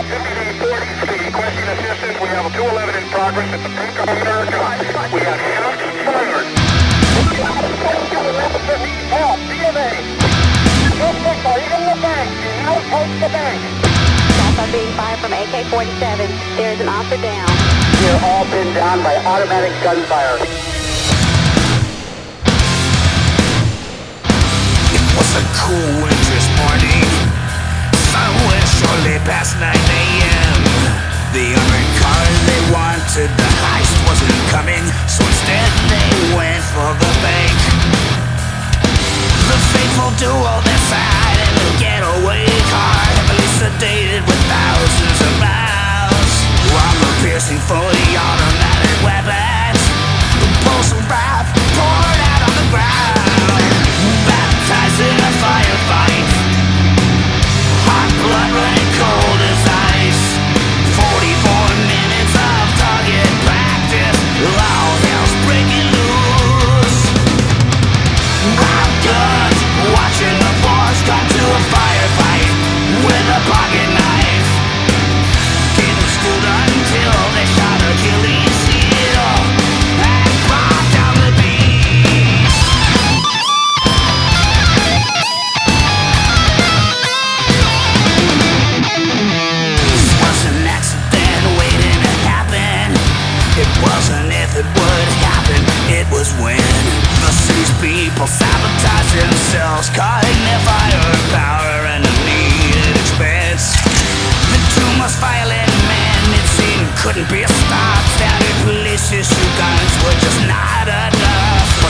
Requesting assistance. We have a 211 in progress at the Bank of America. We have shots fired. Help, B of A. Are you in the bank? You now approach the bank. Shots are being fired from AK-47. There is an officer down. We are all pinned down by automatic gunfire. It was a cool winter's morning, somewhere shortly past 9 a.m. The armored car they wanted, the heist wasn't coming, so instead they went for the bank. The faithful duo inside in the getaway car, heavily sedated with thousands of miles. Armor-piercing, fully automatic weapons, the pulse of wrath poured out on the ground. Baptized in a firefight, hot blood running cold as ice. 44 minutes of target practice, all hell's breaking loose. I'm guns, watching the force come to a firefight with a pocket knife. Didn't stood until they shot Achilles' heel and brought down the beast. This was an accident waiting to happen. It wasn't if it would happen, it was when the city's people sabotaged themselves, cutting their firepower and the needed expense. The two most violent men, it seemed, couldn't be stopped. Standard police issue guns were just not enough.